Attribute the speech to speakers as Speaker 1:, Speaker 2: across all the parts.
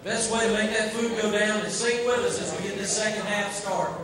Speaker 1: Best way to make that food go down is sing with us as we get this second half started.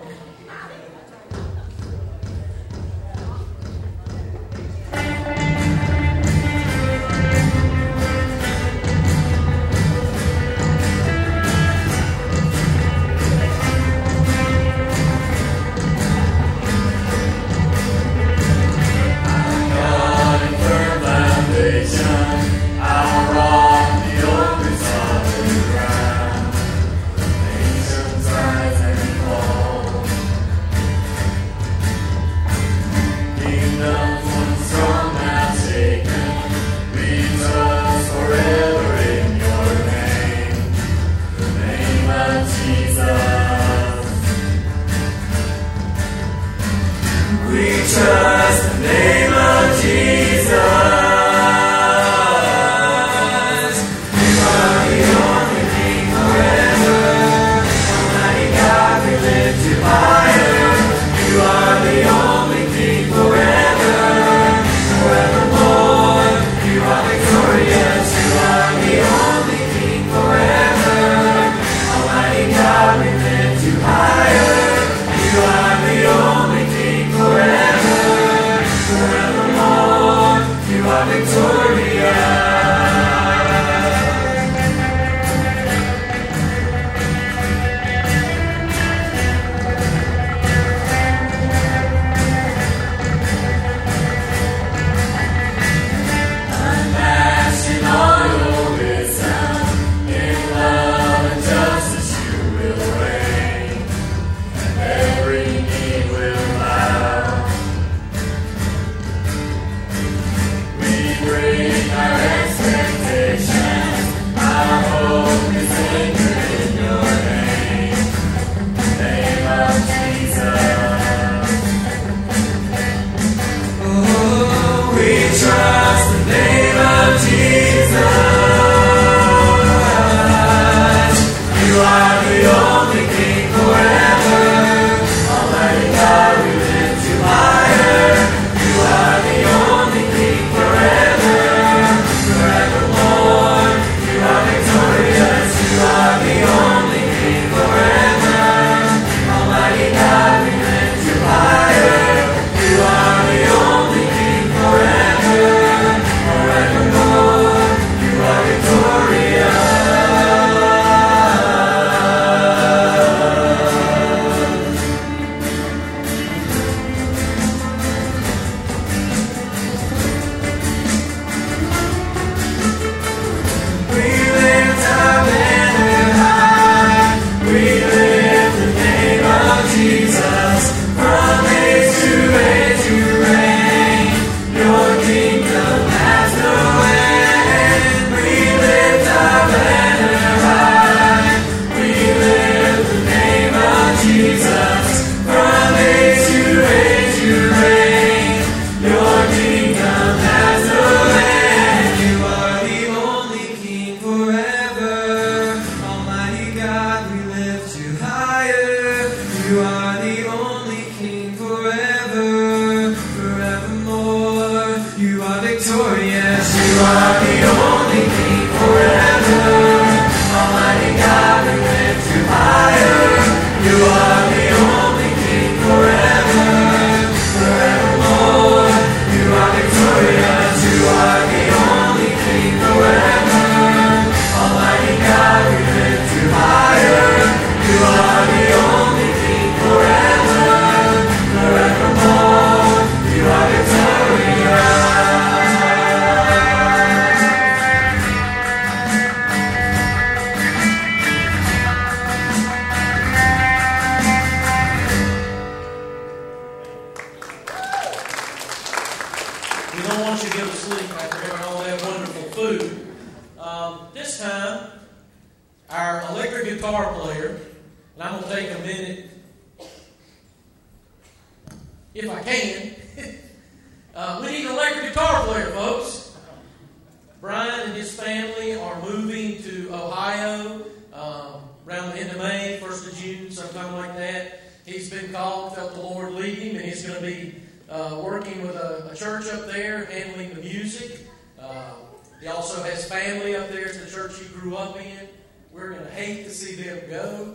Speaker 2: He also has family up there at the church he grew up in.
Speaker 1: we're going to hate to see them go.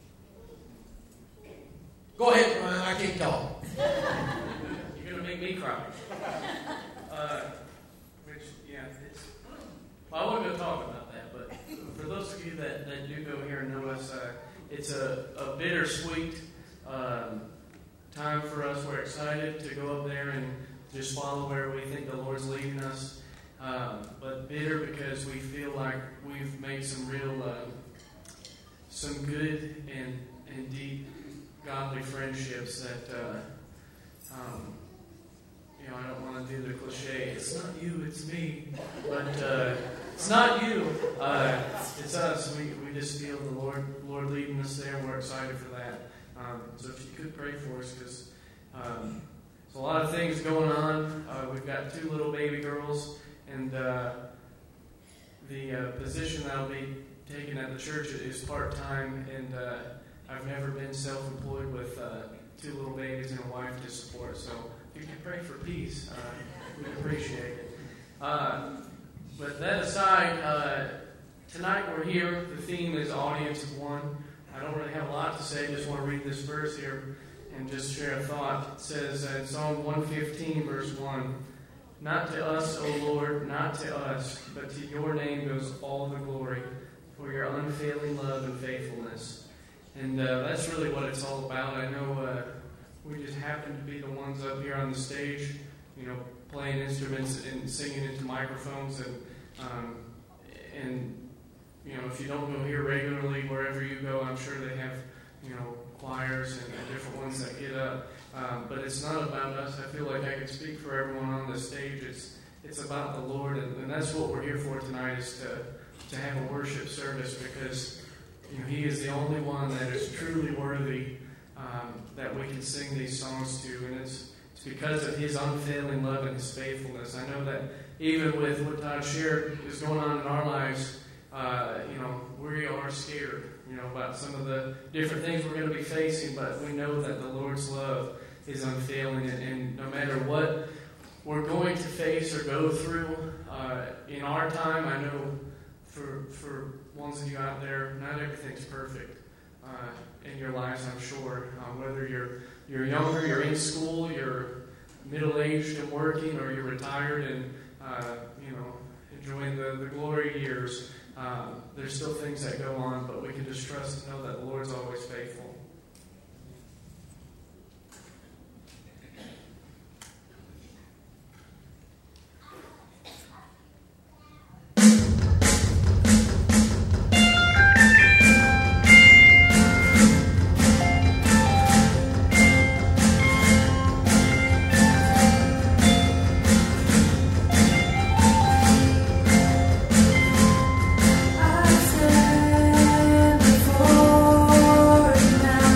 Speaker 1: Go ahead, Brian. I keep talking.
Speaker 2: You're going to make me cry. I wasn't going to talk about that, but for those of you that do go here and know us, it's a bittersweet time for us. We're excited to go up there and just follow where we think the Lord's leading us. But bitter because we feel like we've made some real, some good and deep godly friendships that, I don't want to do the cliche, it's not you, it's me. But it's not you, it's us. We just feel the Lord leading us there, and we're excited for that. So if you could pray for us, because there's a lot of things going on. We've got 2 little baby girls, and the position that I'll be taking at the church is part-time, and I've never been self-employed with 2 little babies and a wife to support. So if you could pray for peace, we'd appreciate it. But that aside, tonight we're here. The theme is Audience of One. I don't really have a lot to say. Just want to read this verse here and just share a thought. It says in Psalm 115, verse 1, "Not to us, O Lord, not to us, but to your name goes all the glory for your unfailing love and faithfulness." And that's really what it's all about. I know we just happen to be the ones up here on the stage, playing instruments and singing into microphones. And if you don't go here regularly, wherever you go, I'm sure they have, choirs and different ones that get up. But it's not about us. I feel like I can speak for everyone on the stage. It's about the Lord, and that's what we're here for tonight, is to have a worship service, because He is the only one that is truly worthy that we can sing these songs to, and it's because of His unfailing love and His faithfulness. I know that even with what Todd shared is going on in our lives, we are scared, about some of the different things we're going to be facing, but we know that the Lord's love is unfailing, and no matter what we're going to face or go through in our time, I know for ones of you out there, not everything's perfect in your lives, I'm sure. Whether you're younger, you're in school, you're middle-aged and working, or you're retired and enjoying the glory years, there's still things that go on, but we can just trust and know that the Lord's always faithful.
Speaker 3: I stand before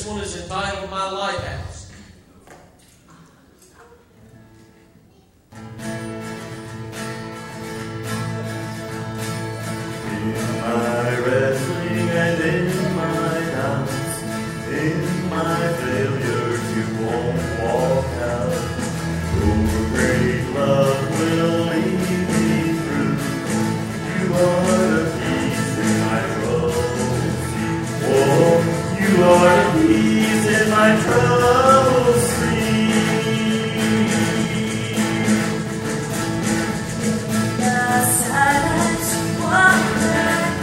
Speaker 1: This one is entitled My Lighthouse.
Speaker 3: In my wrestling and in my doubts, in my failures you won't walk out. Your great love will lead me through. You are the peace in my troubles. Oh, you are the peace in my troubles.
Speaker 4: The silence won't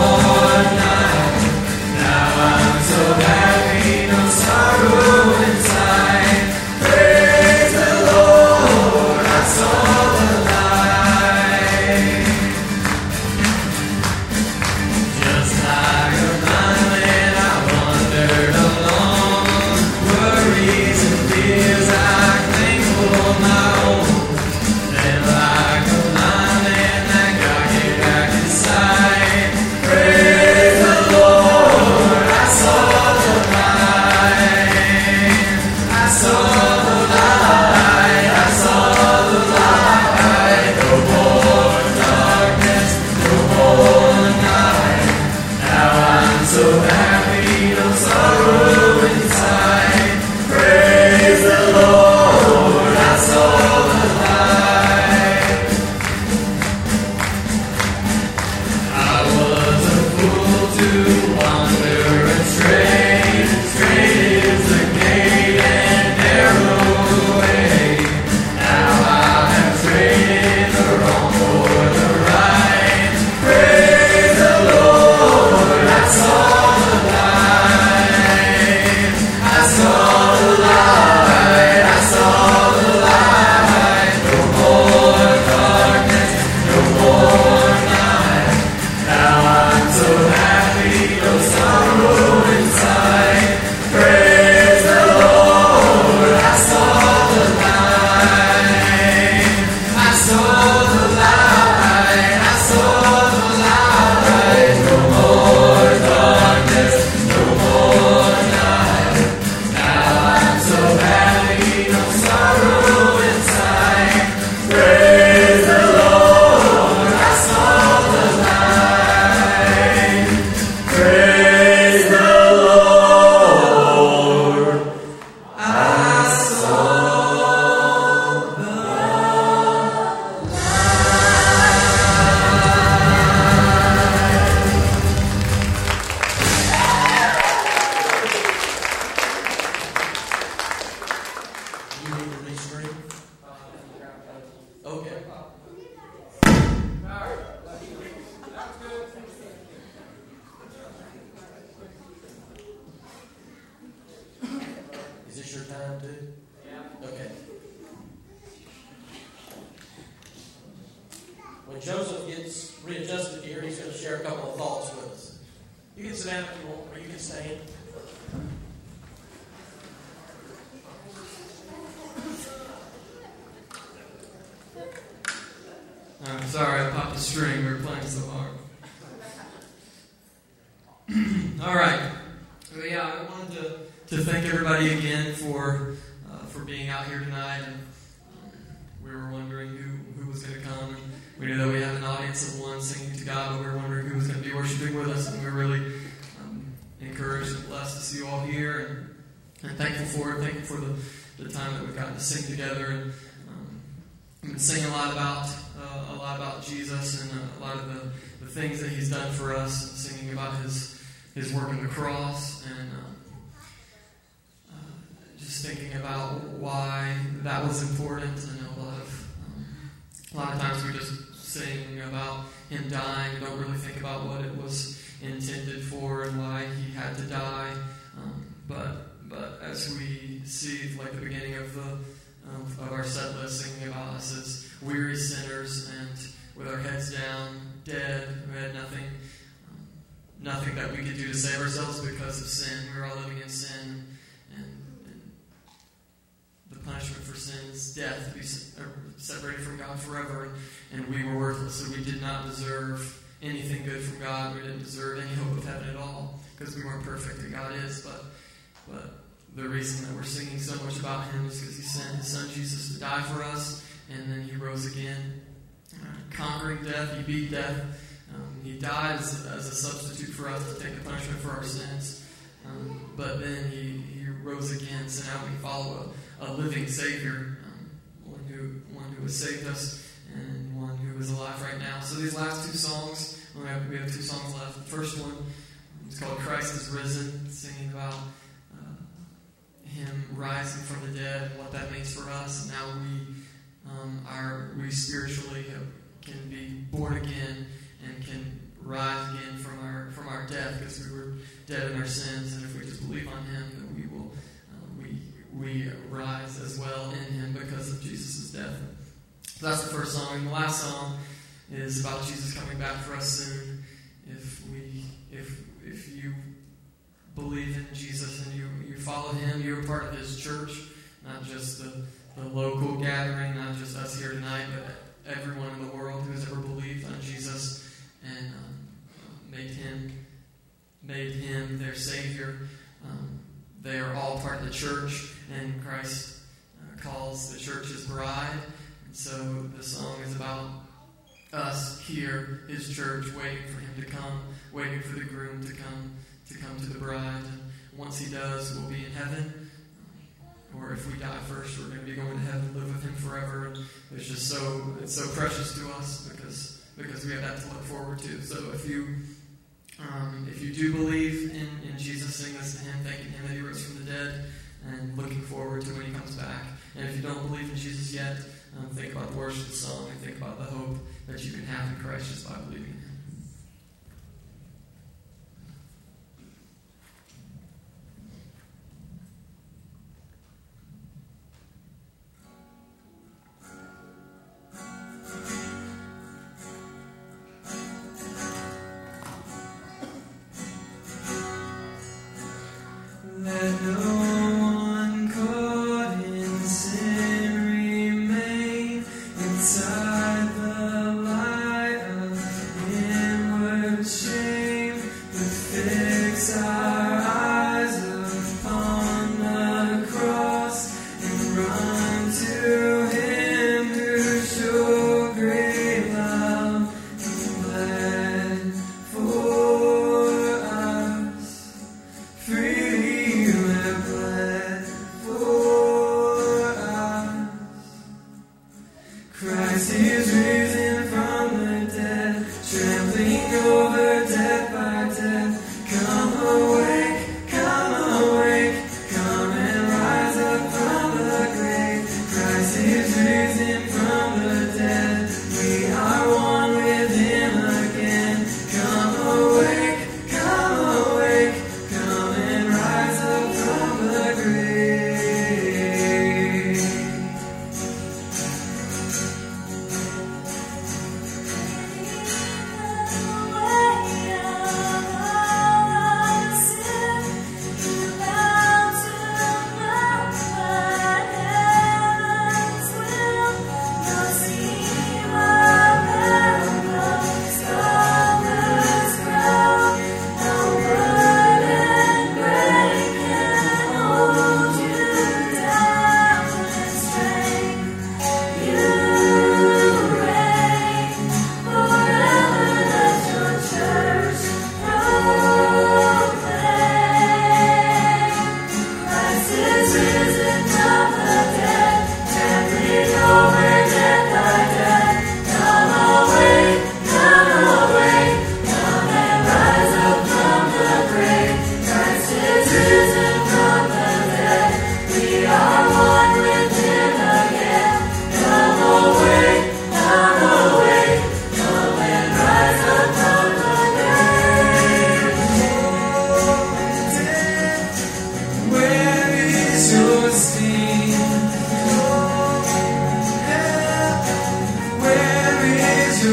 Speaker 5: Sorrow inside.
Speaker 1: tonight too? Yeah. Okay. When Joseph gets readjusted here, he's going to share a couple of thoughts with us. You can sit down if you want, or you can stand.
Speaker 5: I'm sorry, I popped a string. We were playing so hard. All right. Well, yeah, I wanted to thank everybody again for being out here tonight. And we were wondering who was going to come. And we knew that we had an audience of one singing to God, but we were wondering who was going to be worshiping with us. And we were really encouraged and blessed to see you all here, and thankful for it. Thankful for the time that we've gotten to sing together. And we've been singing a lot about Jesus and a lot of the things that He's done for us, and singing about His work on the cross, and just thinking about why that was important. I know a lot of times we just sing about Him dying and don't really think about what it was intended for and why He had to die. But as we see, like the beginning of our set list, singing about us as weary sinners and with our heads down, dead, who had nothing that we could do to save ourselves because of sin. We were all living in sin, and the punishment for sin is death, to be separated from God forever, and we were worthless, so we did not deserve anything good from God. We didn't deserve any hope of heaven at all, because we weren't perfect, and God is. But the reason that we're singing so much about Him is because He sent His Son Jesus to die for us, and then He rose again, conquering death. He beat death. He died as a substitute for us to take the punishment for our sins. But then He rose again, so now we follow a living Savior, one who has saved us, and one who is alive right now. So these last two songs, we have 2 songs left. The first one is called Christ is Risen, singing about Him rising from the dead and what that means for us. And now we spiritually can be born again and can rise again from our death, because we were dead in our sins, and if we just believe on Him, then we will we rise as well in Him because of Jesus' death. So that's the first song. And the last song is about Jesus coming back for us soon. If you believe in Jesus and you follow Him, you're part of His church, not just the local gathering, not just us here tonight, but everyone in the world who has ever believed on Jesus and made Him their Savior. They are all part of the church, and Christ calls the church His bride. And so the song is about us here, His church, waiting for Him to come, waiting for the groom to come to the bride. And once He does, we'll be in heaven. Or if we die first, we're going to be going to heaven, live with Him forever. And it's just it's so precious to us because we have that to look forward to. So if you do believe in Jesus, sing this to Him, thanking Him that He rose from the dead, and looking forward to when He comes back. And if you don't believe in Jesus yet, think about the words of the song, and think about the hope that you can have in Christ just by believing in Him. Let no one caught in sin remain inside the light of inward shame, but fix our eyes upon the cross and run to Him who showed great love and bled for us. Freely Christ is risen from the dead, trampling over death by death. Come awake, come and rise up from the grave. Christ is risen from the dead, we are one with Him again. Come awake, come and rise up from the grave.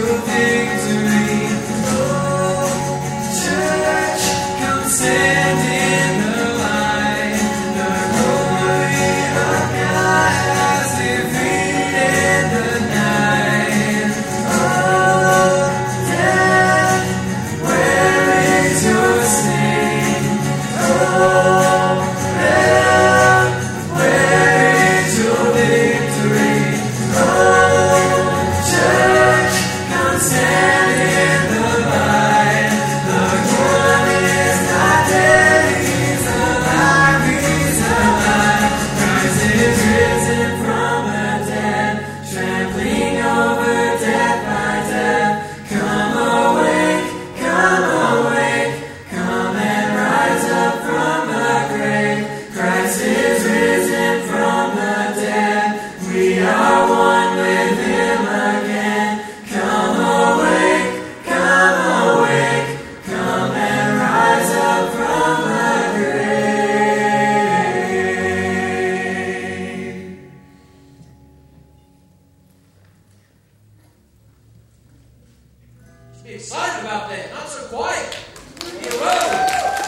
Speaker 1: Be excited about that. Not so quiet. Whoa.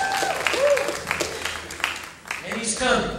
Speaker 1: And he's coming.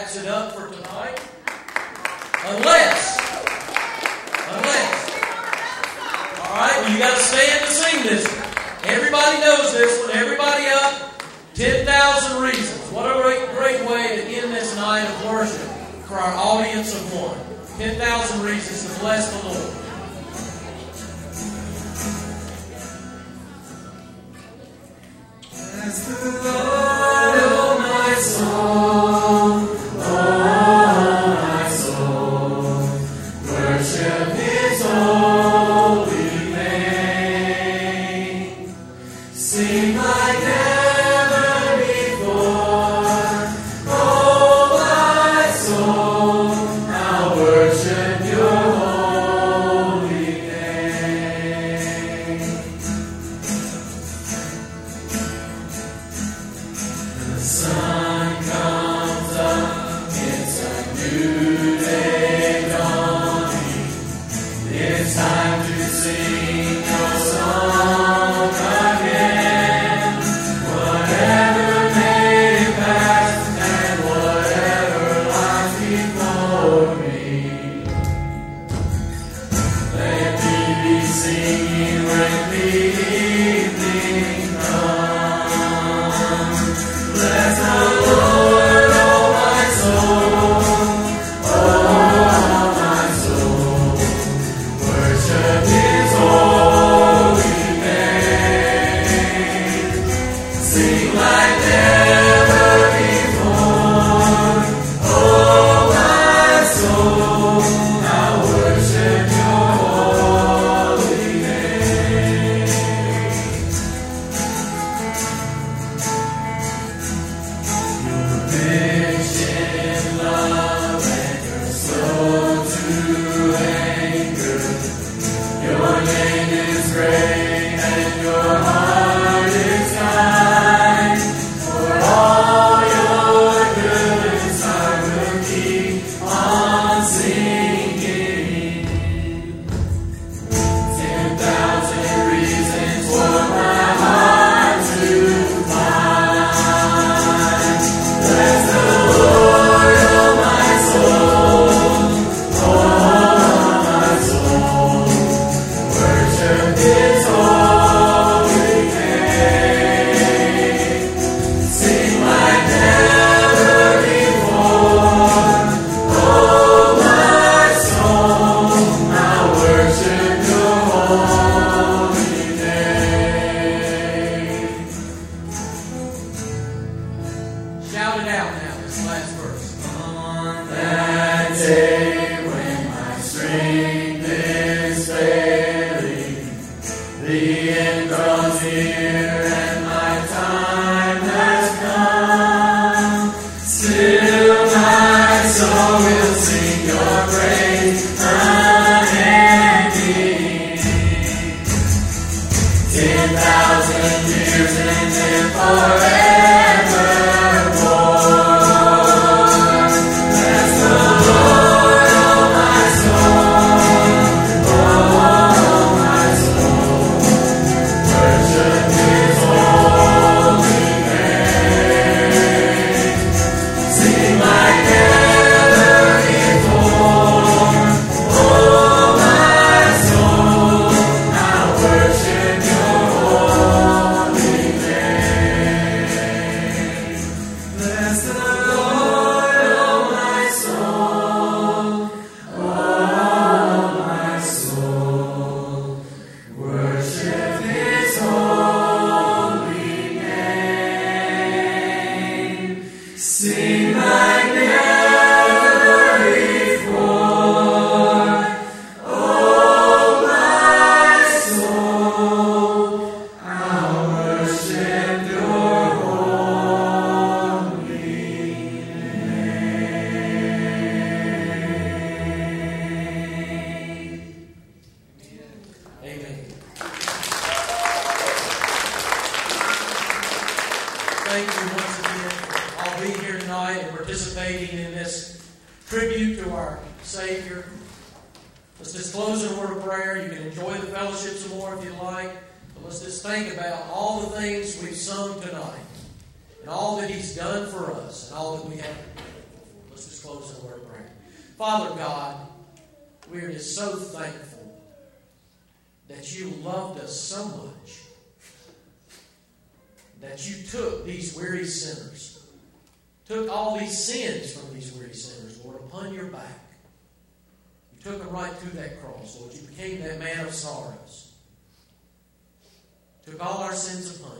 Speaker 1: wraps it up for tonight. Unless. All right, well, you got to stand to sing this one. Everybody knows this one. Everybody up. 10,000 Reasons. What a great way to end this night of worship for our audience of one. 10,000 Reasons to bless the Lord.
Speaker 6: Bless the Lord, oh my soul, worship His holy name. Sing like never before, oh my soul, I'll worship Your holy name. The sun comes up, it's a new day dawning. It's time to sing your song again. Whatever may pass and whatever lies before me, let me be singing when the evening comes. Bless the Lord, oh my soul, worship His holy name. Sing like never before, oh my soul, I'll worship Your holy name. You're rich in love and You're slow to anger. Your name is great and Your heart is kind. For all Your goodness I will keep on singing. 10,000 reasons for my heart to find. Bless the Lord, oh my soul, worship His holy name. Sing like never before, oh my soul, I'll worship Your holy name.
Speaker 1: Shout it out now, this last verse.
Speaker 6: On that day when my strength is failing, the end draws near and my time has come. Still my soul will sing Your praise unending. 10,000 years and then forevermore. Bless the Lord, oh my soul, worship His holy name. Sing like never before, oh my soul, I'll worship Your holy name. Bless the Lord, oh my soul, worship His holy name. Sing like never before, oh my soul, I'll worship Your holy
Speaker 1: Amen. Thank you once again for all being here tonight and participating in this tribute to our Savior. Let's just close in a word of prayer. You can enjoy the fellowship some more if you like. But let's just think about all the things we've sung tonight and all that He's done for us and all that we have. Let's Let's close in a word of prayer. Father God, we are just so thankful that you loved us so much that you took these weary sinners, took all these sins from these weary sinners, Lord, upon your back. You took them right to that cross, Lord. You became that man of sorrows. Took all our sins upon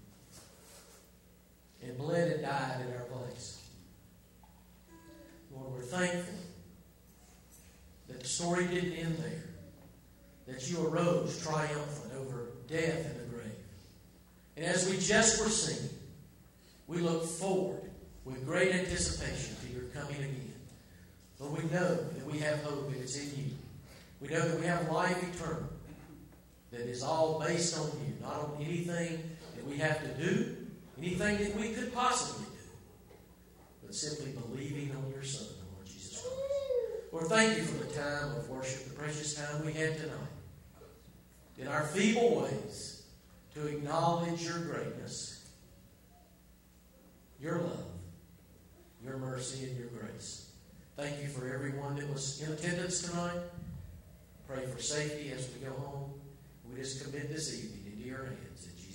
Speaker 1: you and bled and died in our place. Lord, we're thankful that the story didn't end there, that you arose triumphant over death and the grave. And as we just were singing, we look forward with great anticipation to your coming again. Lord, we know that we have hope and it's in you. We know that we have life eternal that is all based on you, not on anything that we have to do, anything that we could possibly do, but simply believing on your Son, Lord Jesus Christ. Lord, thank you for the time of worship, the precious time we had tonight. In our feeble ways, to acknowledge your greatness, your love, your mercy, and your grace. Thank you for everyone that was in attendance tonight. Pray for safety as we go home. We just commit this evening into your hands.